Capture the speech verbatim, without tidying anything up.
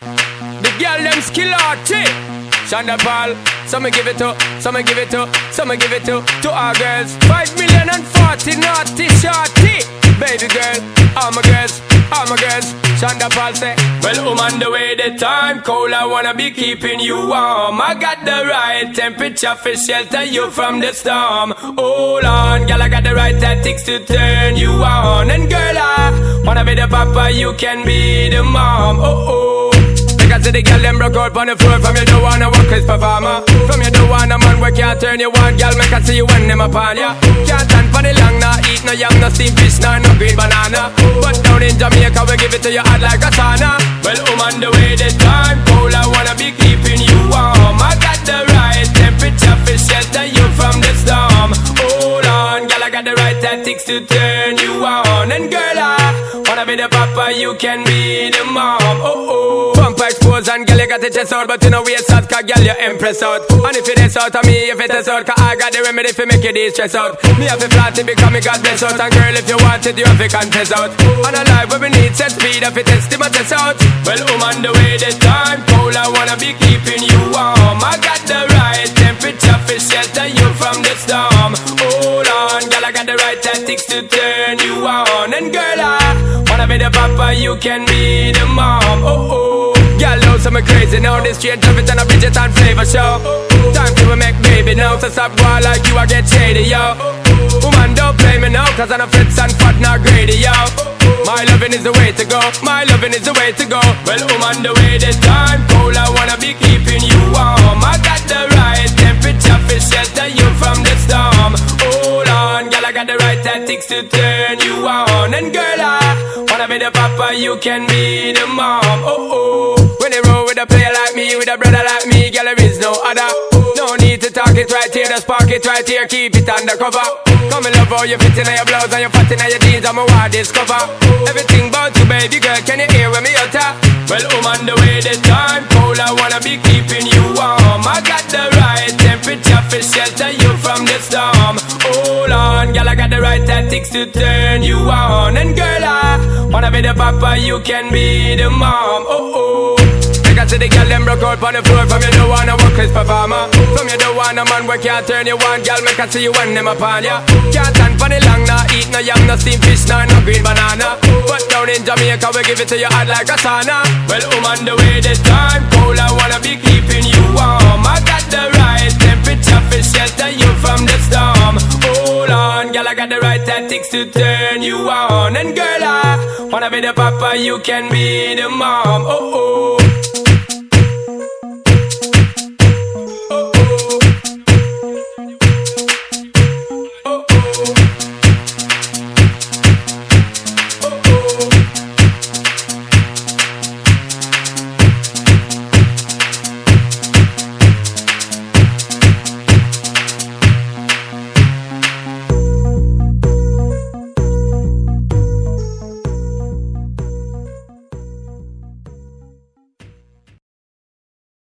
The girl them skill arty. Shonda Paul, some give it to, some give it to, some give it to, to our girls. Five million and forty naughty shorty. Baby girl, all my girls, all my girls. Shonda Paul say, well, I'm on the way, the time cold, I wanna be keeping you warm. I got the right temperature for shelter you from the storm. Hold on, girl, I got the right tactics to turn you on. And girl, I wanna be the papa, you can be the mom. Oh oh. Because the girl them broke out on the floor. From you don't wanna work as performer. From you don't wanna man where can't turn you on. Girl, make I see you when them upon ya. Can't stand for the long, nah eat no yam, no steamed fish, nah no green banana. But down in Jamaica we give it to you hot like a sauna. Well, I'm on the way, the time cold, I wanna be keeping you warm. I got the right temperature for shelter you from the storm. Hold on, girl, I got the right tactics to turn you on. And girl, I wanna be the papa, you can be the mom. Oh oh. Pump expose and girl, you got the chest out, but you know waist out, cause girl, you impress out. And if it is out of me, if it is out, cause I got the remedy for make you de-stress out. Me have to flat it because me God bless out. And girl, if you want it, you have to confess out. And a life where we need set speed, if it is to my test out. Well, I'm on the way, the time cold, I wanna be keeping you warm. I got the right temperature for shelter you from the storm. Hold on, girl, I got the right tactics to turn you on. And girl, I wanna be the papa, you can be the mom. Oh oh. Girl, know some crazy now. This straight traffic and a Bridget and flavor show. Time to make baby now. So stop going like you, I get shady, yo. Woman, don't play me now, cause I'm a fits and fat, not greedy, yo. My loving is the way to go, my loving is the way to go. Well, I'm on the way, the time cold, I wanna be keeping you warm. I got the right temperature for shelter you from the storm. Hold on, girl, I got the right tactics to turn you on. And girl, I wanna be the papa, you can be the mom. Oh oh. When they roll with a player like me, with a brother like me, girl, there is no other. No need to talk it right here, just park it right here, keep it undercover. Come and love how you fit in your blouse and you fat in your jeans, I'm a wild discover. Everything about you, baby girl, can you hear when me utter? Well, I'm on the way, the time cold, I wanna be keeping you warm. I got the right temperature for shelter you from the storm. Hold on, girl, I got the right tactics to turn you on. And girl, I wanna be the papa, you can be the mom. Oh oh. I see the girl them broke out on the floor. From you don't wanna work as performer. From you don't wanna man where can't turn you on. Girl, make I see you when them upon ya. Can't stand for the long, nah eat no yam, no steamed fish, nah no green banana. But down in Jamaica we give it to you hot like a sauna. Well, I'm on the way, the time cold, I wanna be keeping you warm. I got the right temperature for shelter you from the storm. Hold on, girl, I got the right tactics to turn you on. And girl, I wanna be the papa, you can be the mom. Oh oh.